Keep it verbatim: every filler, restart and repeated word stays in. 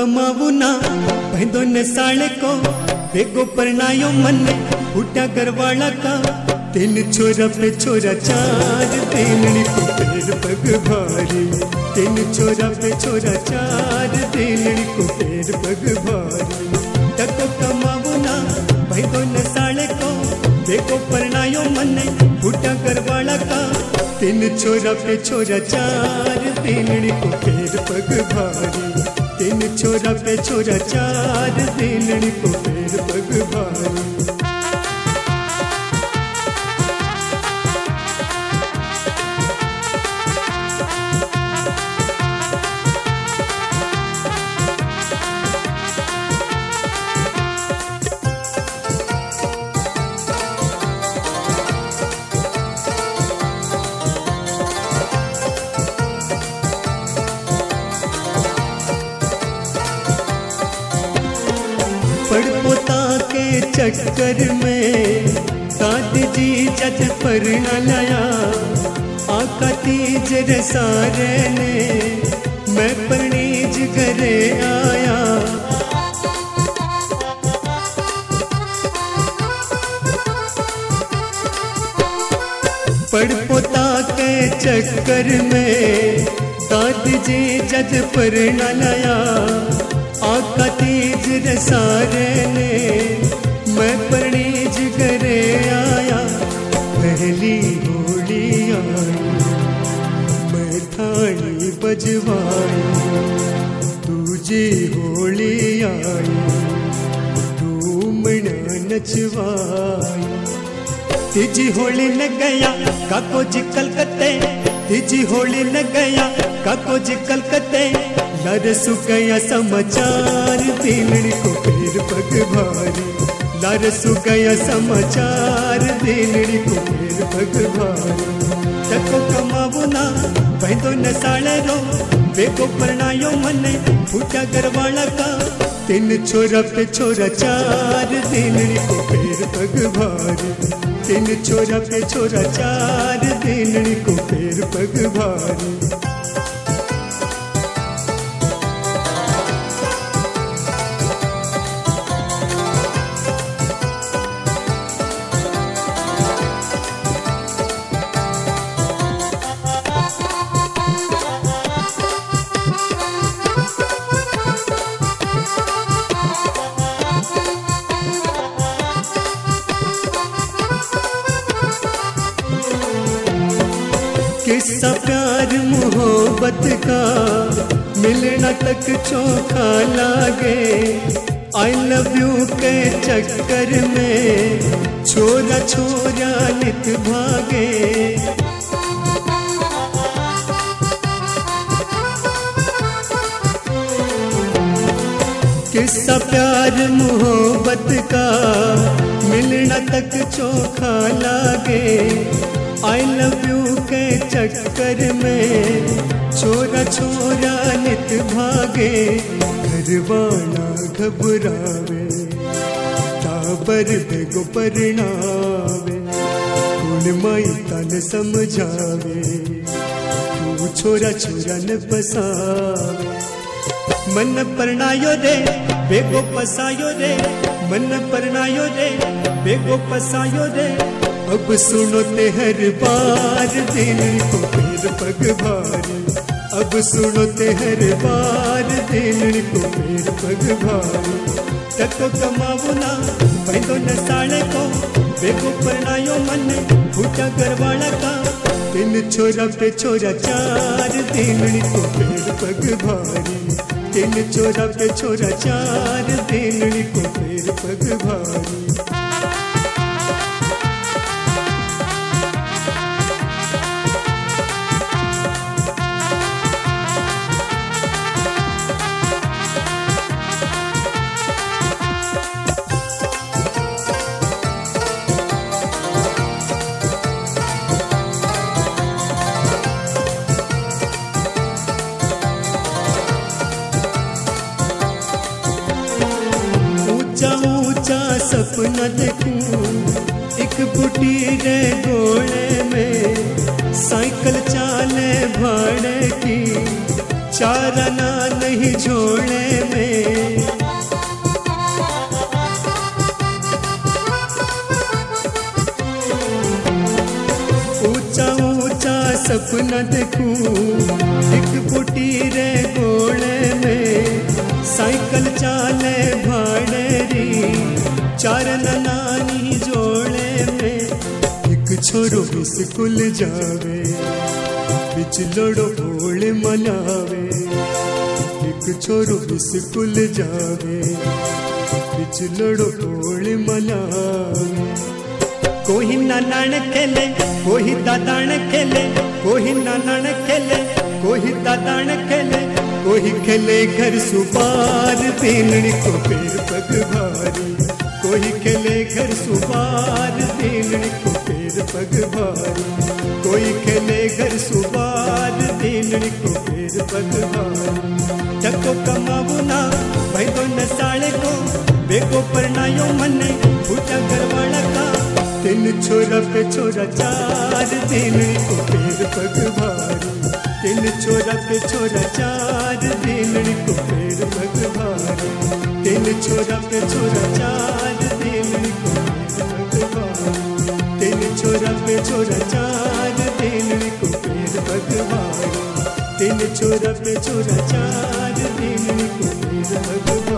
कमावू ना भैंदो ने साले को बेगो परनायो मन फूटा घरवाला का तीन छोरा पे छोरा चार तेलनी को पैर पग भारी तीन छोरा पे छोरा चार तेलनी को पैर पग भारी तको कमावू ना भैंदो ने साले को बेगो परनायो मन फूटा घरवाला का तीन छोरा पे छोरा चार तेलनी को पैर पग भारी तीन छोरा पे छोरा चार तेलनी को पैर पग भारी। पड़पोता के चक्कर में दादी जी जज पर न लाया आका तीज रे सारे ने मैं परनीज घरे आया पड़पोता के चक्कर में दादी जी जज पर न लाया आका तीज रे सारे ने मैं परनीज घरे आया पहली होली आई मैं थाली बजवाई दूजी होली आई धूमना नचवाई तीजी होली न गया काको जी कलकत्ते तीजी होली न गया काको जी कलकत्ते लारसु गया समाचार तेलनी को पैर पग भारी लारसु गया समाचार तेलनी को पैर पग भारी तको कमावू ना भैंदो न साले रो बेगो परनायो मन फूटा घरवाला का तीन छोरा पे छोरा चार तेलनी को पैर पग भारी तीन छोरा पे छोरा चार तेलनी को पैर पग भारी। किस्सा प्यार मोहब्बत का मिलना तक चोखा लागे आई लव यू के चक्कर में छोरा छोरा नित भागे किस्सा प्यार मोहब्बत का मिलना तक चोखा लागे आई लव यू के चक्कर में छोरा छोरा नित भागे घरवाला घबरावे ताबर बेगो परनावे कौन माई तन समझावे तू छोरा छोरा न बसावे मन परनायो रे बेगो पसायो रे मन परनायो रे बेगो पसायो रे अब सुनो ते हर बार तेलनी को पैर पग भारी अब सुनो ते हर बार तेलनी को पैर पग भारी तको कमावू ना भैंदो न साले को बेगो परनायो मन फूटा घरवाला का तीन छोरा पे छोरा चार तेलनी को पैर पग भारी तीन छोरा पे छोरा चार तेलनी को पैर पग भारी। सपना देखूं एक बुटी रे घोड़े में साइकिल चाले भाड़े की चार आना नहीं झोड़े में सपना देखूं, एक पुटी रे गोले में साइकिल चाले भाड़े री, चार नानी जोड़े में एक छोरो स्कूल जावे, बिचलोड़ो होले मनावे। एक छोरो स्कूल जावे, बिचलोड़ो होले मनावे। कोई नानान खेले, कोई दादान खेले, कोई नानान खेले, कोई दादान खेले, कोई खेले घर सुपार बेलड़ी को पेड़ पग भारी। कोई खेले घर सुपार बेलड़ी को पेड़ पग भारी। कोई खेले घर सुपार बेलड़ी को पेड़ पग भारी। टको कमावो ना भाई तो नसाले को, बेको परनायो मने पूजा घरवाला का। तीन छोरा पे छोरा चार बेलड़ी को पेड़ पग भारी। तीन छोरा पे छोरा चार बेलड़ी को पेड़ पग भारी। तीन छोरा पे छोरा चार बेलड़ी को पेड़ पग भारी। तीन छोरा पे छोरा चार बेलड़ी को पेड़ पग भारी। तीन छोरा पे छोरा चार बेलड़ी को पेड़ पग भारी।